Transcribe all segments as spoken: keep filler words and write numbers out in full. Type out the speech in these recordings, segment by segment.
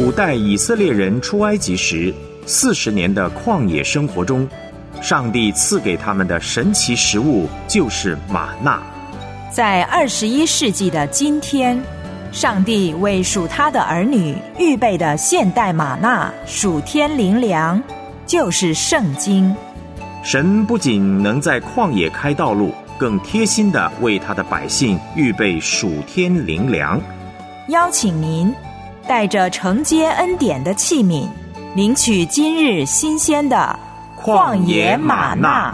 古代以色列人出埃及时四十年的旷野生活中，上帝赐给他们的神奇食物就是玛纳。 在二十一世纪的今天，上帝为属他的儿女预备的现代玛纳属天灵粮，就是圣经。 神不仅能在旷野开道路，更贴心地为他的百姓预备属天灵粮。 邀请您带着承接恩典的器皿，领取今日新鲜的旷野玛纳。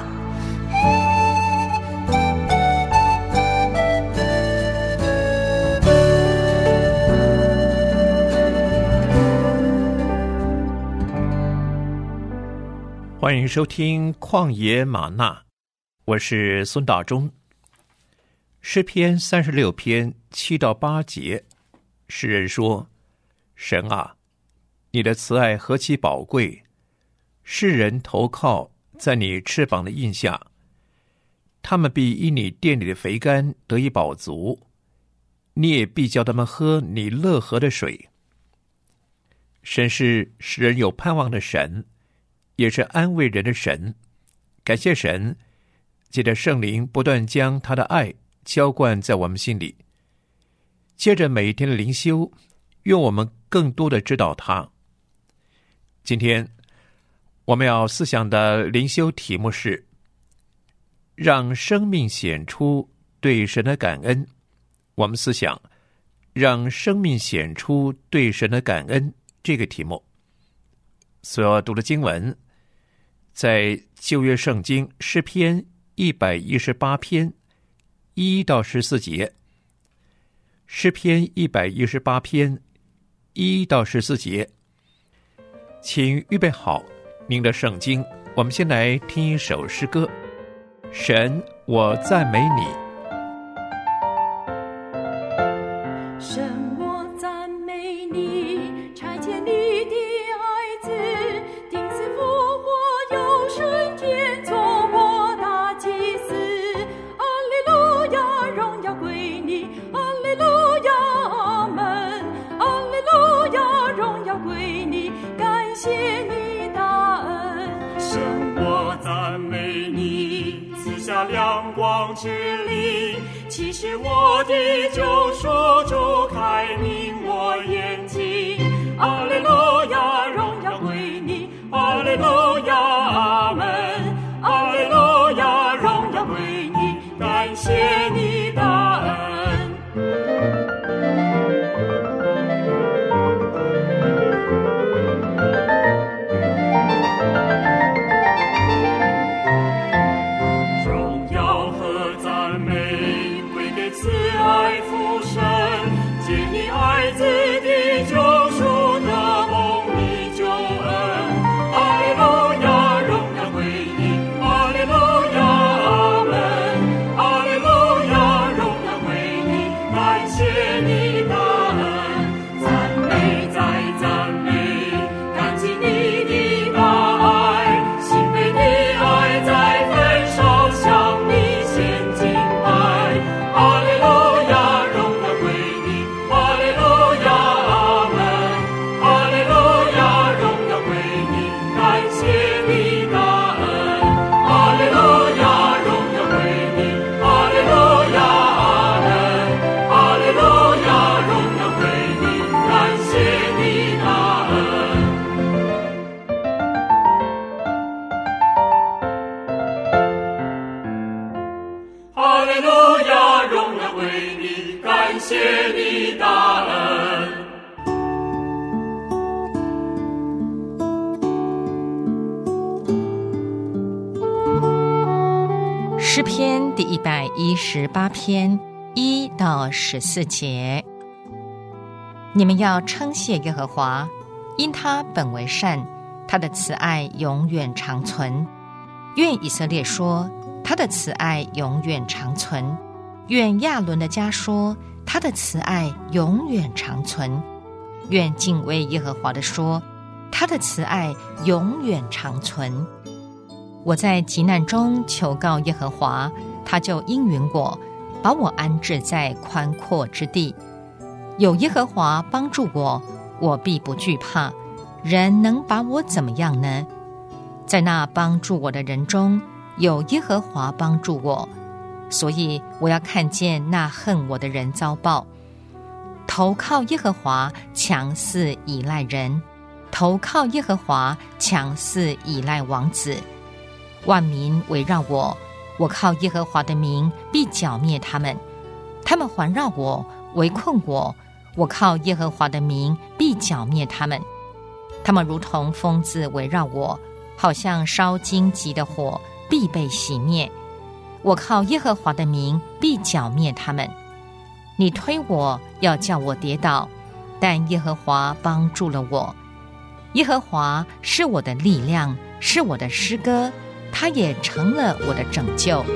欢迎收听旷野玛纳，我是孙大中。诗篇三十六篇七到八节，诗人说：神啊，你的慈爱何其宝贵，世人投靠在你翅膀的印下，他们必因你殿里的肥甘得以饱足，你也必叫他们喝你乐河的水。神是使人有盼望的神，也是安慰人的神。感谢神，借着圣灵不断将他的爱浇灌在我们心里。接着每一天的灵修，愿我们更多的知道他。今天我们要思想的灵修题目是让生命显出对神的感恩。我们思想让生命显出对神的感恩这个题目。所要读的经文在旧约圣经诗篇一百一十八篇一到十四节。诗篇一百一十八篇一到十四节，请预备好您的圣经，我们先来听一首诗歌。神，我赞美你。 神，我赞美你，差遣你的爱子，钉死复活，又升天，做我大祭司。哈利路亚，荣耀归你，哈利路亚，阿们，哈利路亚，荣耀归你，感谢你大恩。 神，我赞美你，赐下亮光之力，启示我的救赎主，开明我眼睛。哈利路亚，荣耀归你，哈利路亚，阿们，哈利路亚，荣耀归你，感谢你大恩。荣耀和赞美归给慈爱父神，借你爱子的救赎得蒙你救恩。哈利路亚，荣耀归你，哈利路亚，阿们，哈利路亚，荣耀归你，感谢你大恩。赞美再赞美，感激你的大爱，心被你爱在焚烧，向你献敬拜。哈利路亚，荣耀归你，哈利路亚，阿们，哈利路亚，荣耀归你，感谢你大恩。哈利路亚，荣耀归你，哈利路亚，阿们，哈利路亚，荣耀归你，感谢你大恩。哈利路亚，荣耀归你，感谢你大恩。 诗篇第一百一十八篇一到十四节，你们要称谢耶和华，因他本为善，他的慈爱永远长存。愿以色列说，他的慈爱永远长存；愿亚伦的家说，他的慈爱永远长存；愿敬畏耶和华的说，他的慈爱永远长存。我在急难中求告耶和华，他就应允我，把我安置在宽阔之地。有耶和华帮助我， 我必不惧怕。人能把我怎么样呢？在那帮助我的人中，有耶和华帮助我，所以我要看见那恨我的人遭报。投靠耶和华，强似倚赖人；投靠耶和华，强似倚赖王子。万民围绕我，我靠耶和华的名必剿灭他们。他们环绕我，围困我，我靠耶和华的名必剿灭他们。他们如同疯子围绕我，好像烧荆棘的火，必被熄灭。我靠耶和华的名必剿灭他们。你推我，要叫我跌倒，但耶和华帮助了我。耶和华是我的力量，是我的诗歌，他也成了我的拯救。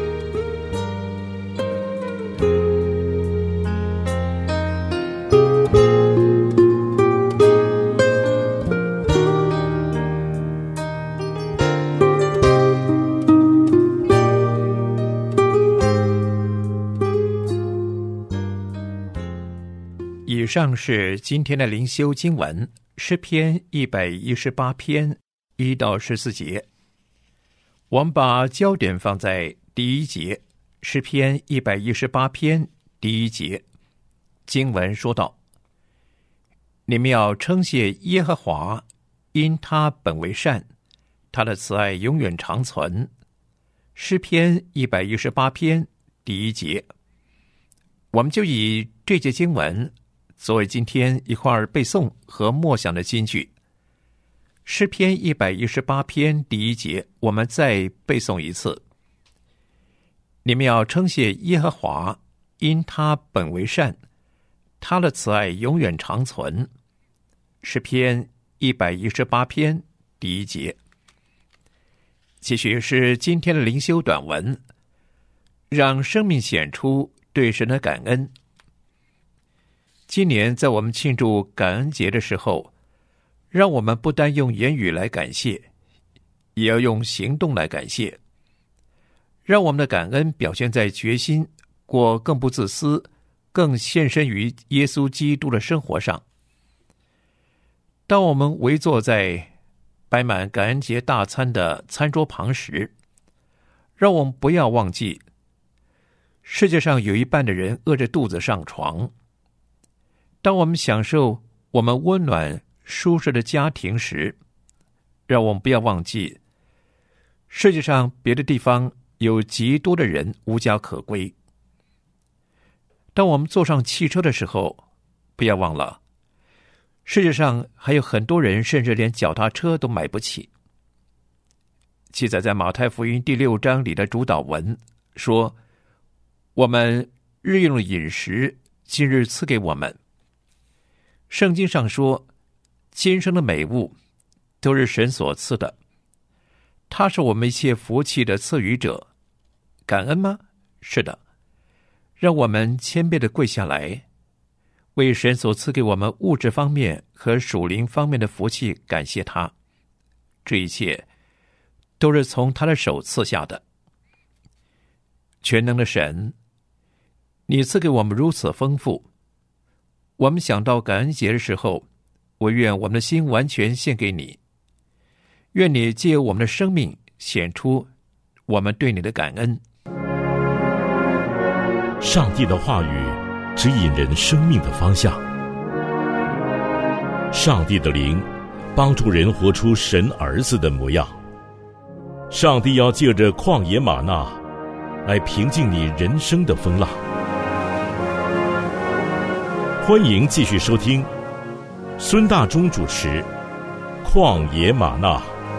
以上是今天的灵修经文，诗篇一百一十八篇一到十四节。我们把焦点放在第一节，诗篇一百一十八篇第一节。经文说道：你们要称谢耶和华，因他本为善，他的慈爱永远长存。诗篇一百一十八篇第一节。我们就以这节经文作为今天一块背诵和默想的金句。诗篇一百一十八篇第一节，我们再背诵一次。你们要称谢耶和华，因他本为善，他的慈爱永远长存。诗篇一百一十八篇第一节。继续是今天的灵修短文，让生命显出对神的感恩。今年在我们庆祝感恩节的时候，让我们不单用言语来感谢，也要用行动来感谢。让我们的感恩表现在决心过更不自私、更献身于耶稣基督的生活上。当我们围坐在摆满感恩节大餐的餐桌旁时，让我们不要忘记，世界上有一半的人饿着肚子上床。当我们享受我们温暖舒适的家庭时，让我们不要忘记，世界上别的地方有极多的人无家可归。当我们坐上汽车的时候，不要忘了，世界上还有很多人甚至连脚踏车都买不起。记载在马太福音第六章里的主导文说，我们日用的饮食今日赐给我们。圣经上说，今生的美物都是神所赐的，他是我们一切福气的赐予者。感恩吗？是的。让我们谦卑地跪下来，为神所赐给我们物质方面和属灵方面的福气感谢他。这一切都是从他的手赐下的。全能的神，你赐给我们如此丰富，我们想到感恩节的时候，我愿我们的心完全献给你。愿你借由我们的生命显出我们对你的感恩。 上帝的话语指引人生命的方向，上帝的灵帮助人活出神儿子的模样。上帝要借着旷野吗哪来平静你人生的风浪。欢迎继续收听孙大中主持《旷野吗哪》。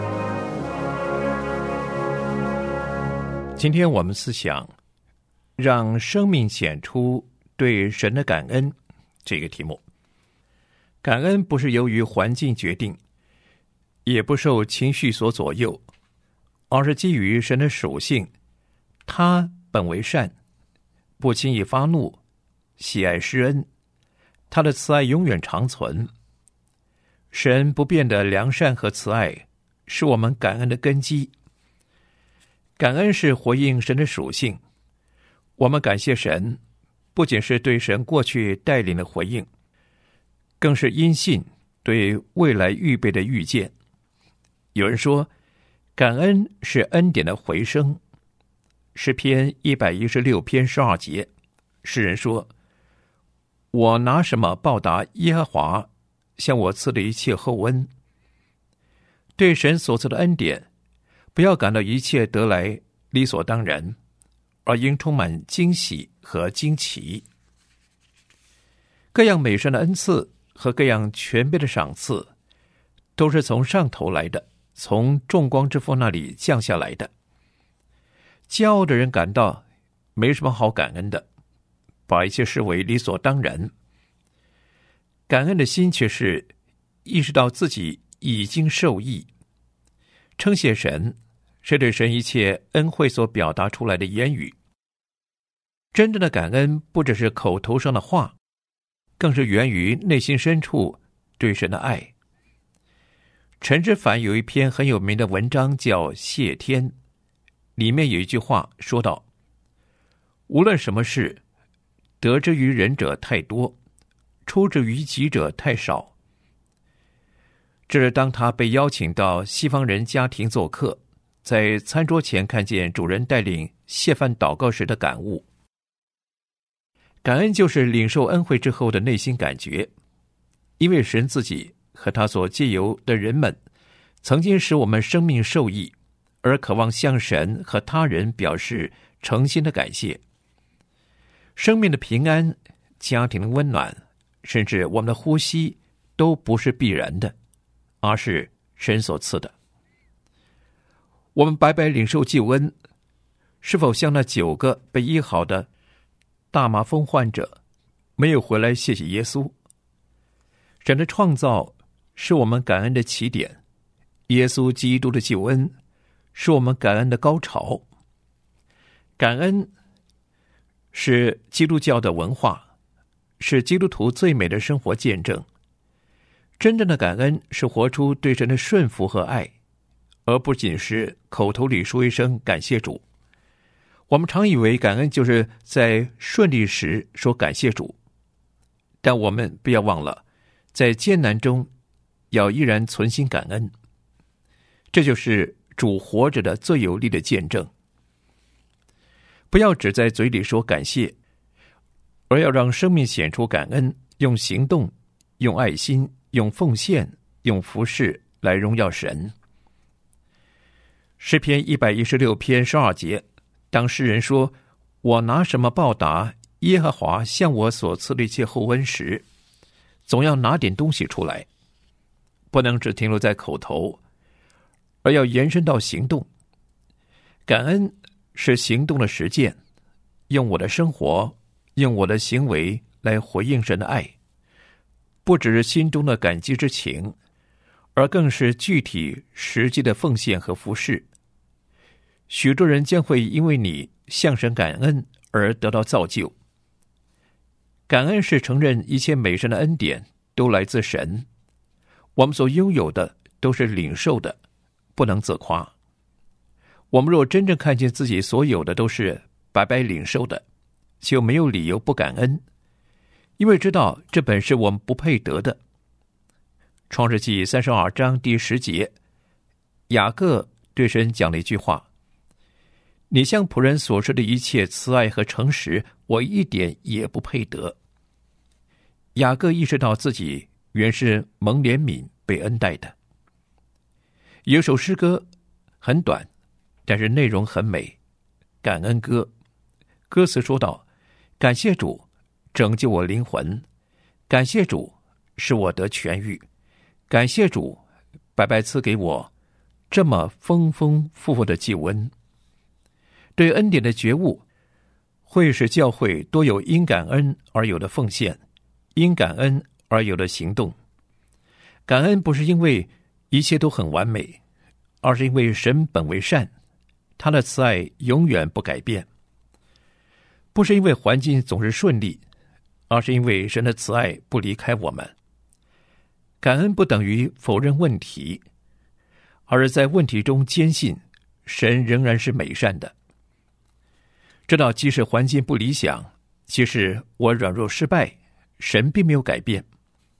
今天我们思想让生命显出对神的感恩这个题目。感恩不是由于环境决定，也不受情绪所左右，而是基于神的属性。他本为善，不轻易发怒，喜爱施恩，他的慈爱永远长存。神不变的良善和慈爱是我们感恩的根基。感恩是回应神的属性。我们感谢神，不仅是对神过去带领的回应，更是因信对未来预备的预见。有人说，感恩是恩典的回声。诗篇一百一十六篇十二节，诗人说：我拿什么报答耶和华向我赐的一切厚恩？对神所赐的恩典，不要感到一切得来理所当然，而应充满惊喜和惊奇。各样美善的恩赐和各样全备的赏赐，都是从上头来的，从众光之父那里降下来的。骄傲的人感到没什么好感恩的，把一切视为理所当然。感恩的心却是意识到自己已经受益，称谢神是对神一切恩惠所表达出来的言语。真正的感恩不只是口头上的话，更是源于内心深处对神的爱。陈之凡有一篇很有名的文章叫《谢天》，里面有一句话说道：无论什么事，得之于人者太多，出之于己者太少。这是当他被邀请到西方人家庭做客，在餐桌前看见主人带领谢饭祷告时的感悟。感恩就是领受恩惠之后的内心感觉，因为神自己和他所借由的人们曾经使我们生命受益，而渴望向神和他人表示诚心的感谢。生命的平安、家庭的温暖，甚至我们的呼吸，都不是必然的，而是神所赐的。我们白白领受救恩，是否像那九个被医好的大麻风患者，没有回来谢谢耶稣？神的创造是我们感恩的起点，耶稣基督的救恩是我们感恩的高潮。感恩是基督教的文化，是基督徒最美的生活见证。真正的感恩是活出对神的顺服和爱，而不仅是口头里说一声感谢主。我们常以为感恩就是在顺利时说感谢主，但我们不要忘了，在艰难中要依然存心感恩。这就是主活着的最有力的见证。不要只在嘴里说感谢，而要让生命显出感恩，用行动、用爱心、用奉献、用服事来荣耀神。诗篇一百一十六篇十二节，当诗人说：我拿什么报答耶和华向我所赐的一切厚恩时，总要拿点东西出来，不能只停留在口头，而要延伸到行动。感恩是行动的实践，用我的生活，用我的行为来回应神的爱，不只是心中的感激之情，而更是具体实际的奉献和服事。许多人将会因为你向神感恩而得到造就。感恩是承认一切美善的恩典都来自神，我们所拥有的都是领受的，不能自夸。我们若真正看见自己所有的都是白白领受的，就没有理由不感恩，因为知道这本是我们不配得的。创世纪三十二章第十节，雅各对神讲了一句话：你向仆人所说的一切慈爱和诚实，我一点也不配得。雅各意识到自己原是蒙怜悯被恩待的。有首诗歌很短，但是内容很美，感恩歌。歌词说道：感谢主拯救我灵魂，感谢主使我得痊愈，感谢主白白赐给我这么丰丰富富的救恩。对恩典的觉悟会使教会多有因感恩而有的奉献，因感恩而有的行动。感恩不是因为一切都很完美，而是因为神本为善，他的慈爱永远不改变。不是因为环境总是顺利，而是因为神的慈爱不离开我们。感恩不等于否认问题，而是在问题中坚信神仍然是美善的。知道即使环境不理想，即使我软弱失败，神并没有改变。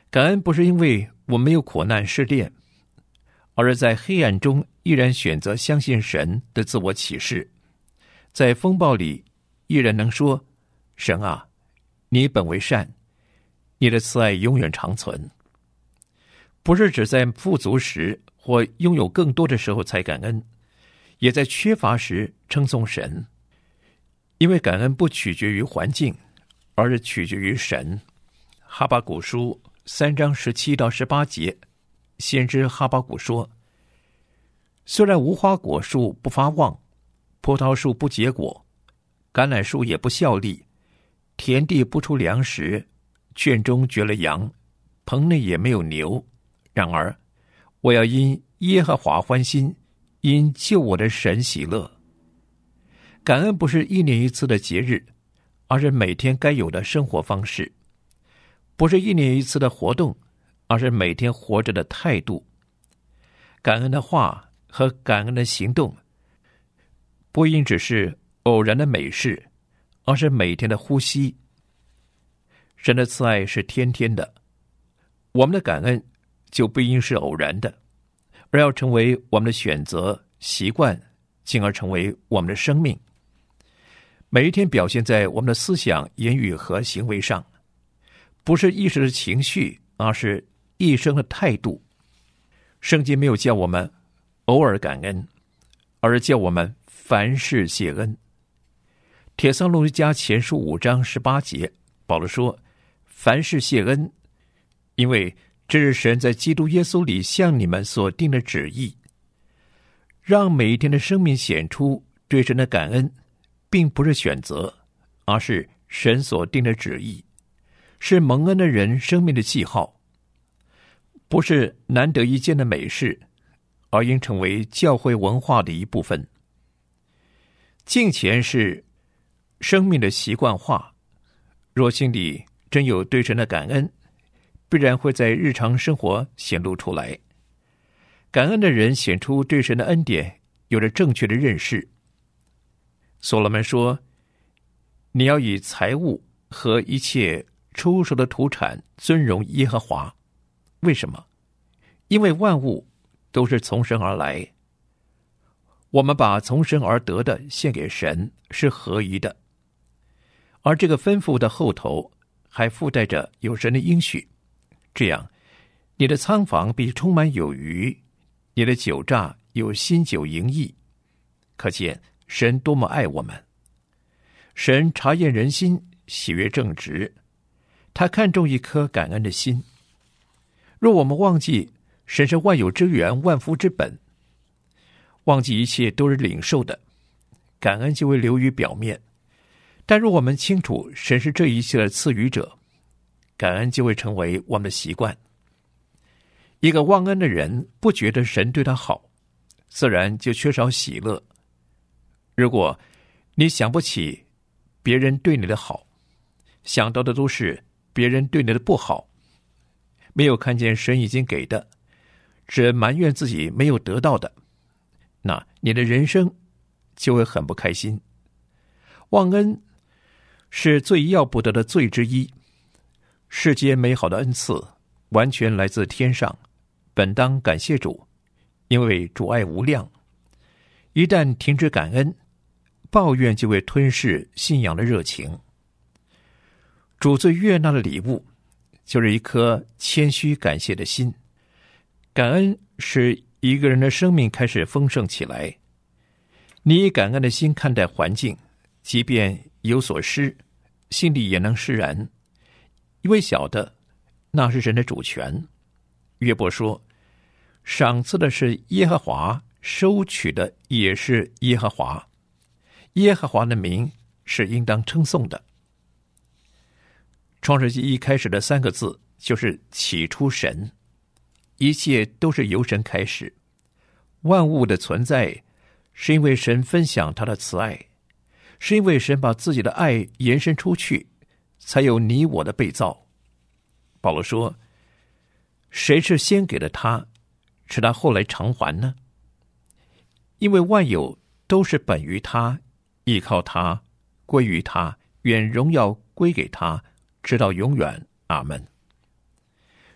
感恩不是因为我没有苦难试炼，而是在黑暗中依然选择相信神的自我启示，在风暴里依然能说：神啊，你本为善，你的慈爱永远长存。不是只在富足时或拥有更多的时候才感恩，也在缺乏时称颂神，因为感恩不取决于环境，而是取决于神。哈巴谷书三章十七到十八节，先知哈巴谷说：虽然无花果树不发旺，葡萄树不结果，橄榄树也不效力，田地不出粮食，圈中绝了羊，棚内也没有牛，然而我要因耶和华欢心，因救我的神喜乐。感恩不是一年一次的节日，而是每天该有的生活方式；不是一年一次的活动，而是每天活着的态度。感恩的话和感恩的行动，不应只是偶然的美事，而是每天的呼吸。神的慈爱是天天的，我们的感恩就不应是偶然的，而要成为我们的选择、习惯，进而成为我们的生命。每一天表现在我们的思想、言语和行为上，不是一时的情绪，而是一生的态度。圣经没有叫我们偶尔感恩，而是叫我们凡事谢恩。帖撒罗尼迦前书五章十八节，保罗说：凡事谢恩，因为这是神在基督耶稣里向你们所定的旨意。让每一天的生命显出对神的感恩，并不是选择，而是神所定的旨意，是蒙恩的人生命的记号，不是难得一见的美事，而应成为教会文化的一部分。敬虔是生命的习惯化，若心里真有对神的感恩，必然会在日常生活显露出来。感恩的人显出对神的恩典有着正确的认识。所罗门说：你要以财物和一切出熟的土产尊荣耶和华。为什么？因为万物都是从神而来，我们把从神而得的献给神是合宜的。而这个吩咐的后头还附带着有神的应许，这样你的仓房必充满有余，你的酒榨有新酒盈溢。可见神多么爱我们。神察验人心，喜悦正直，他看重一颗感恩的心。若我们忘记神是万有之源、万福之本，忘记一切都是领受的，感恩就会流于表面。但若我们清楚神是这一切的赐予者，感恩就会成为我们的习惯。一个忘恩的人不觉得神对他好，自然就缺少喜乐。如果你想不起别人对你的好，想到的都是别人对你的不好，没有看见神已经给的，只埋怨自己没有得到的，那你的人生就会很不开心。忘恩是最要不得的罪之一，世间美好的恩赐完全来自天上，本当感谢主，因为主爱无量。一旦停止感恩，抱怨就会吞噬信仰的热情。主最悦纳的礼物就是一颗谦虚感谢的心。感恩使一个人的生命开始丰盛起来。你以感恩的心看待环境，即便有所失，心里也能释然，因为晓得那是神的主权。约伯说：赏赐的是耶和华，收取的也是耶和华，耶和华的名是应当称颂的。创世纪一开始的三个字就是起初神，一切都是由神开始。万物的存在是因为神分享他的慈爱，是因为神把自己的爱延伸出去，才有你我的被造。保罗说：谁是先给了他，是他后来偿还呢？因为万有都是本于他，依靠他，归于他，愿荣耀归给他，直到永远。阿们。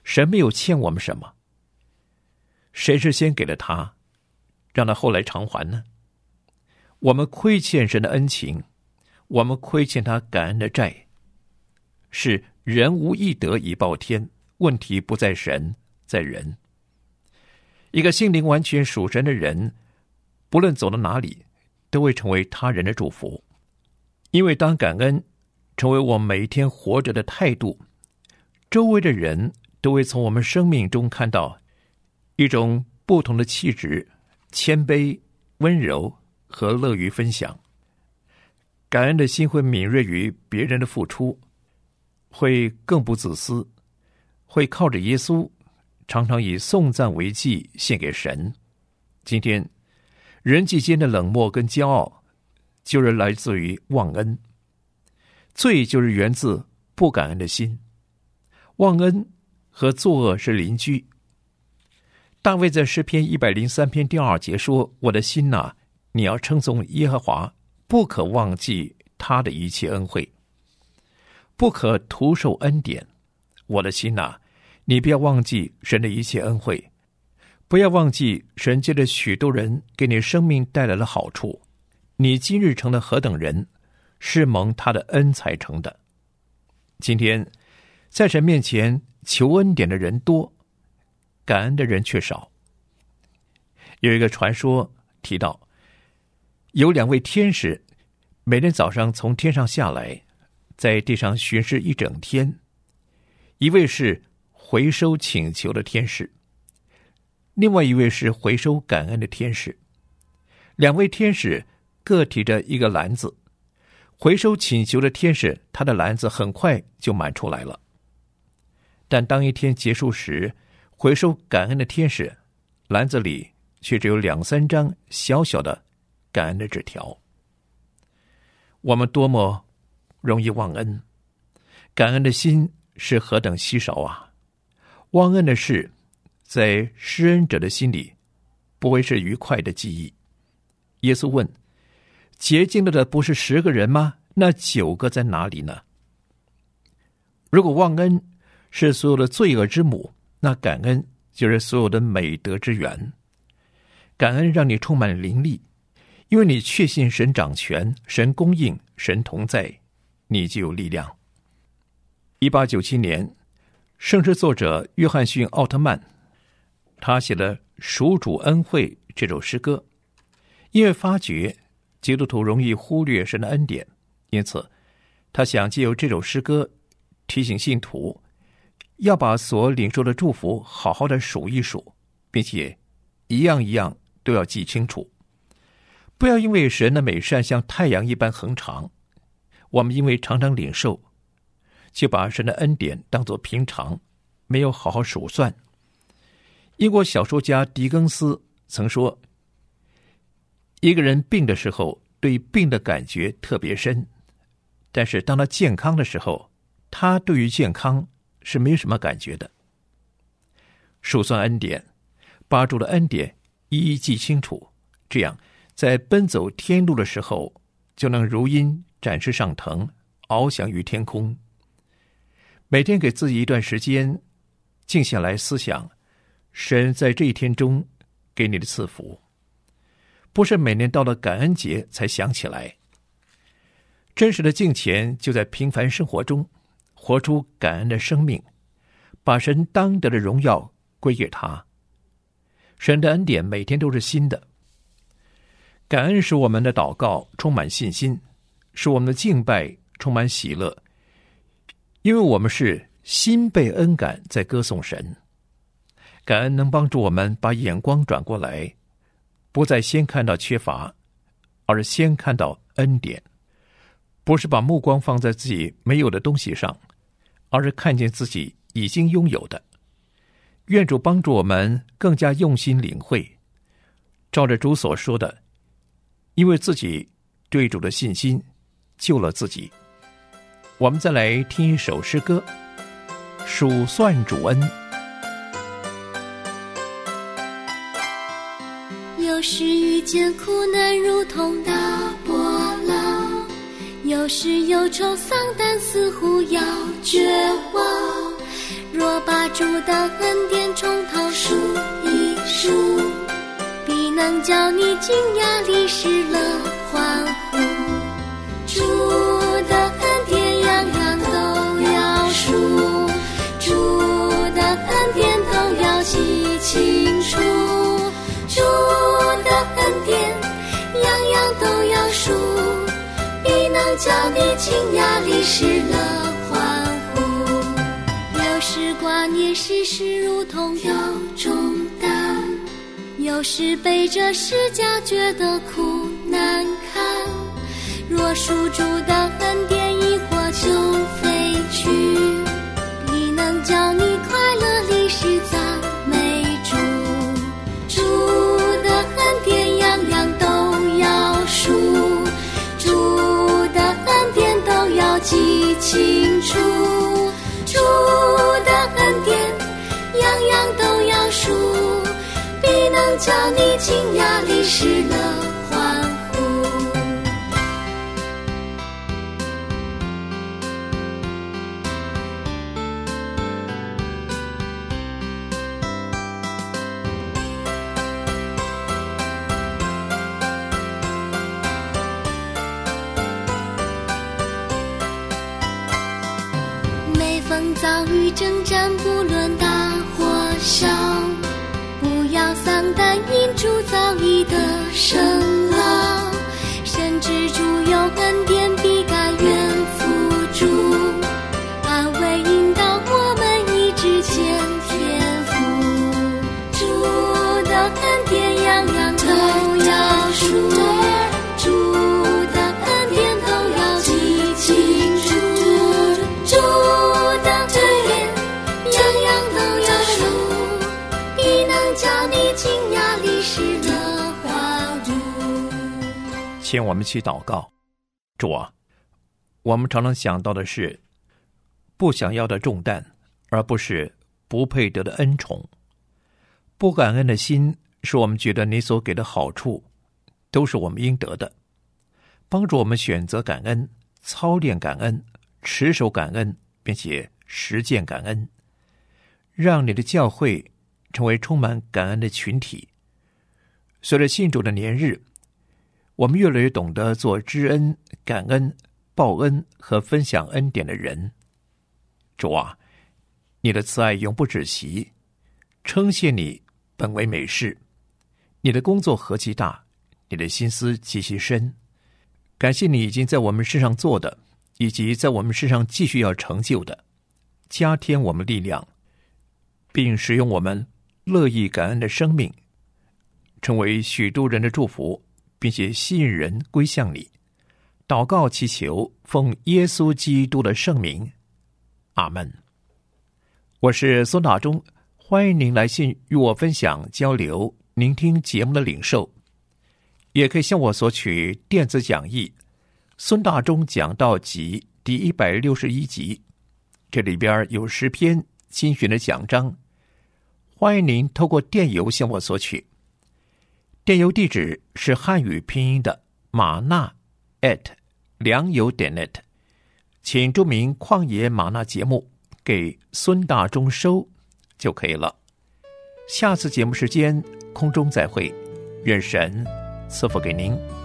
神没有欠我们什么，谁是先给了他，让他后来偿还呢？我们亏欠神的恩情，我们亏欠他感恩的债，是人无一德以报天，问题不在神，在人。一个心灵完全属神的人，不论走到哪里，都会成为他人的祝福。因为当感恩成为我们每一天活着的态度，周围的人都会从我们生命中看到一种不同的气质，谦卑、温柔和乐于分享。感恩的心会敏锐于别人的付出，会更不自私，会靠着耶稣，常常以颂赞为祭献给神。今天人际间的冷漠跟骄傲，就是来自于忘恩。罪就是源自不感恩的心。忘恩和作恶是邻居。大卫在诗篇一百零三篇第二节说：我的心哪，你要称颂耶和华，不可忘记他的一切恩惠，不可徒受恩典。我的心哪，你不要忘记神的一切恩惠，不要忘记神借着许多人给你生命带来了好处。你今日成了何等人，是蒙他的恩才成的。今天在神面前求恩典的人多，感恩的人却少。有一个传说提到，有两位天使每天早上从天上下来，在地上巡视一整天。一位是回收请求的天使，另外一位是回收感恩的天使。两位天使各提着一个篮子，回收请求的天使，他的篮子很快就满出来了。但当一天结束时，回收感恩的天使篮子里却只有两三张小小的感恩的纸条。我们多么容易忘恩，感恩的心是何等稀少啊！忘恩的事，在施恩者的心里，不会是愉快的记忆。耶稣问：洁净了的不是十个人吗？那九个在哪里呢？如果忘恩是所有的罪恶之母，那感恩就是所有的美德之源。感恩让你充满灵力，因为你确信神掌权，神供应，神同在，你就有力量。一八九七年，圣诗作者约翰逊奥特曼，他写了《属主恩惠》这首诗歌。因为发觉基督徒容易忽略神的恩典，因此他想借由这首诗歌提醒信徒要把所领受的祝福好好的数一数，并且一样一样都要记清楚。不要因为神的美善像太阳一般恒长，我们因为常常领受，就把神的恩典当作平常，没有好好数算。英国小说家狄更斯曾说，一个人病的时候，对病的感觉特别深，但是当他健康的时候，他对于健康是没什么感觉的。数算恩典，把主的恩典一一记清楚，这样在奔走天路的时候，就能如鹰展翅上腾，翱翔于天空。每天给自己一段时间，静下来思想神在这一天中给你的赐福，不是每年到了感恩节才想起来。真实的敬虔就在平凡生活中，活出感恩的生命，把神当得的荣耀归给他。神的恩典每天都是新的。感恩使我们的祷告充满信心，使我们的敬拜充满喜乐，因为我们是心被恩感在歌颂神。感恩能帮助我们把眼光转过来，不再先看到缺乏，而是先看到恩典。不是把目光放在自己没有的东西上，而是看见自己已经拥有的。愿主帮助我们更加用心领会，照着主所说的，因为自己对主的信心救了自己。我们再来听一首诗歌，数算主恩。 有时遇见苦难如同大波浪，有时忧愁丧胆似乎要绝望， 若把主的恩典从头数一数，必能叫你惊讶离世了欢呼。主的恩典样样都要数，主的恩典都要记清楚，主的恩典样样都要数，必能叫你惊讶离世了欢呼。有时挂念世事如同有重担，有时背着十架觉得苦难堪，若属主的恩典一或就飞去，必能叫你快乐离世赞美主。主的恩典样样都要数，主的恩典都要记清楚，主的恩典样样都要数，必能叫你惊讶离世了欢呼。每逢遭遇征战，不论大或小，不要丧胆，因主早已得胜了，深知主有恩典，必甘愿付主，安慰引导我们一直见天父。主的恩典样样都要数，主的恩典都要记清楚，主的恩典样样都要数，必能叫你惊讶离世了欢呼。 请我们去祷告。主啊，我们常常想到的是不想要的重担，而不是不配得的恩宠。不感恩的心使我们觉得你所给的好处都是我们应得的。帮助我们选择感恩，操练感恩，持守感恩，并且实践感恩，让你的教会成为充满感恩的群体。随着信主的年日，我们越来越懂得做知恩、感恩、报恩和分享恩典的人。主啊，你的慈爱永不止息，称谢你本为美事。你的工作何其大，你的心思极其深。感谢你已经在我们身上做的，以及在我们身上继续要成就的，加添我们力量，并使用我们乐意感恩的生命，成为许多人的祝福，并且吸引人归向你。祷告祈求，奉耶稣基督的圣名，阿们。我是孙大中，欢迎您来信与我分享交流您听节目的领受，也可以向我索取电子讲义孙大中讲道集第一百六十一集，这里边有十篇精选的讲章，欢迎您透过电邮向我索取。电邮地址是汉语拼音的马纳 at 良友点 net， 请注明旷野马纳节目给孙大中收就可以了。下次节目时间空中再会，愿神赐福给您。